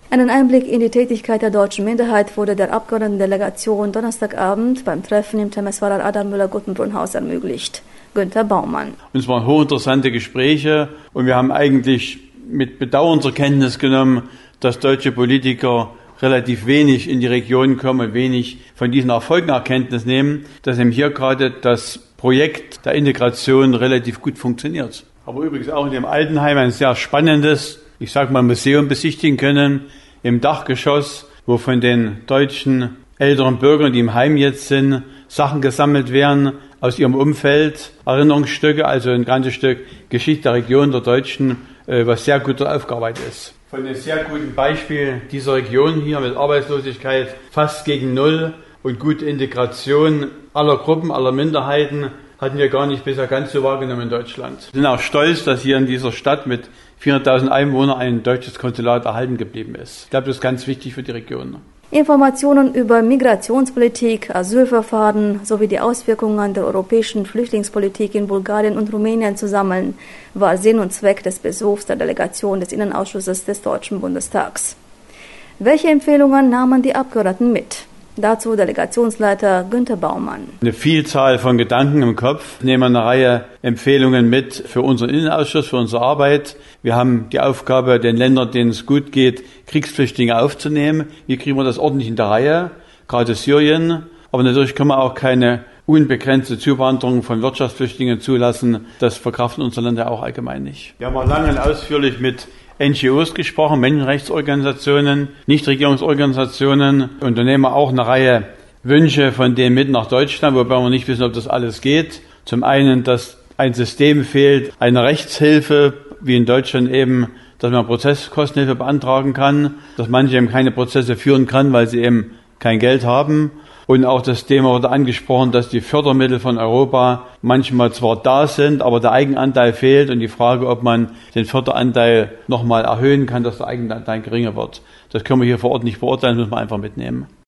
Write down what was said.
Einen Einblick in die Tätigkeit der deutschen Minderheit wurde der Abgeordnetendelegation Donnerstagabend beim Treffen im Temeswarer Adam Müller-Guttenbrunn-Haus ermöglicht. Günther Baumann. Es waren hochinteressante Gespräche und wir haben eigentlich mit Bedauern zur Kenntnis genommen, dass deutsche Politiker relativ wenig in die Region kommen und wenig von diesen Erfolgen Erkenntnis nehmen, dass eben hier gerade das Projekt der Integration relativ gut funktioniert. Aber übrigens auch in dem Altenheim ein sehr spannendes, Museum besichtigen können, im Dachgeschoss, wo von den deutschen älteren Bürgern, die im Heim jetzt sind, Sachen gesammelt werden aus ihrem Umfeld, Erinnerungsstücke, also ein ganzes Stück Geschichte der Region der Deutschen, was sehr gut aufgearbeitet ist. Von einem sehr guten Beispiel dieser Region hier mit Arbeitslosigkeit fast gegen Null und gute Integration aller Gruppen, aller Minderheiten hatten wir gar nicht bisher ganz so wahrgenommen in Deutschland. Wir sind auch stolz, dass hier in dieser Stadt mit 400.000 Einwohnern ein deutsches Konsulat erhalten geblieben ist. Ich glaube, das ist ganz wichtig für die Region. Informationen über Migrationspolitik, Asylverfahren sowie die Auswirkungen der europäischen Flüchtlingspolitik in Bulgarien und Rumänien zu sammeln, war Sinn und Zweck des Besuchs der Delegation des Innenausschusses des Deutschen Bundestags. Welche Empfehlungen nahmen die Abgeordneten mit? Dazu Delegationsleiter Günther Baumann. Eine Vielzahl von Gedanken im Kopf. Wir nehmen eine Reihe Empfehlungen mit für unseren Innenausschuss, für unsere Arbeit. Wir haben die Aufgabe, den Ländern, denen es gut geht, Kriegsflüchtlinge aufzunehmen. Wie kriegen wir das ordentlich in der Reihe? Gerade Syrien. Aber natürlich können wir auch keine unbegrenzte Zuwanderung von Wirtschaftsflüchtlingen zulassen. Das verkraften unsere Länder auch allgemein nicht. Wir haben auch lange und ausführlich mit NGOs gesprochen, Menschenrechtsorganisationen, Nichtregierungsorganisationen, Unternehmer auch eine Reihe Wünsche von denen mit nach Deutschland, wobei wir nicht wissen, ob das alles geht. Zum einen, dass ein System fehlt, eine Rechtshilfe, wie in Deutschland eben, dass man Prozesskostenhilfe beantragen kann, dass manche eben keine Prozesse führen kann, weil sie eben kein Geld haben. Und auch das Thema wurde angesprochen, dass die Fördermittel von Europa manchmal zwar da sind, aber der Eigenanteil fehlt und die Frage, ob man den Förderanteil nochmal erhöhen kann, dass der Eigenanteil geringer wird. Das können wir hier vor Ort nicht beurteilen, das müssen wir einfach mitnehmen.